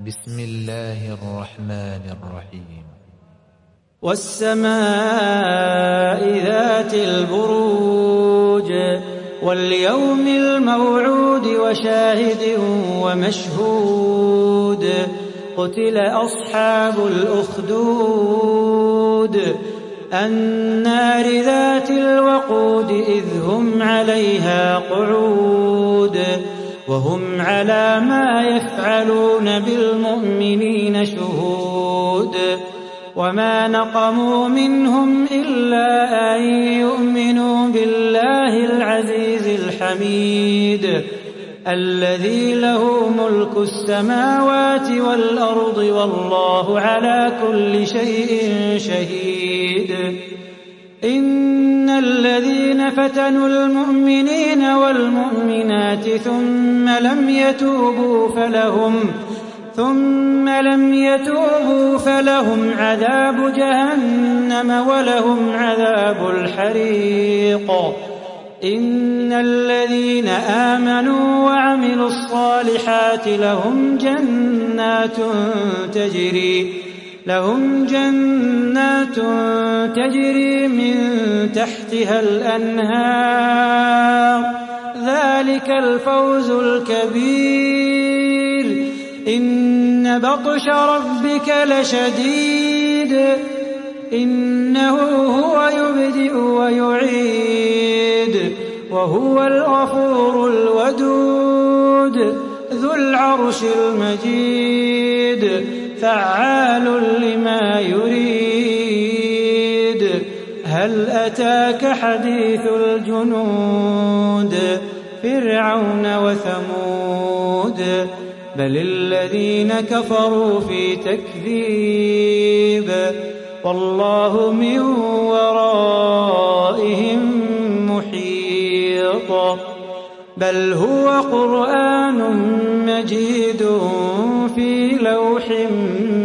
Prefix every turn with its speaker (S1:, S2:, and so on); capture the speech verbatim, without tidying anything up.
S1: بسم الله الرحمن الرحيم.
S2: والسماء ذات البروج واليوم الموعود وشاهد ومشهود قتل أصحاب الأخدود النار ذات الوقود إذ هم عليها قعود وهم على ما يفعلون بالمؤمنين شهود وما نقموا منهم إلا أن يؤمنوا بالله العزيز الحميد الذي له ملك السماوات والأرض والله على كل شيء شهيد. إن الذين فتنوا المؤمنين والمؤمنات ثم لم يتوبوا فلهم ثم لم يتوبوا فلهم عذاب جهنم ولهم عذاب الحريق. إن الذين آمنوا وعملوا الصالحات لهم جنات تجري لهم جنات تجري من تحتها الأنهار ذلك الفوز الكبير. إن بطش ربك لشديد إنه هو يبدئ ويعيد وهو الغفور الودود ذو العرش المجيد فعال لما يريد. هل أتاك حديث الجنود فرعون وثمود بل الذين كفروا في تكذيب والله من ورائهم محيط. بل هو قرآن مجيد في لوح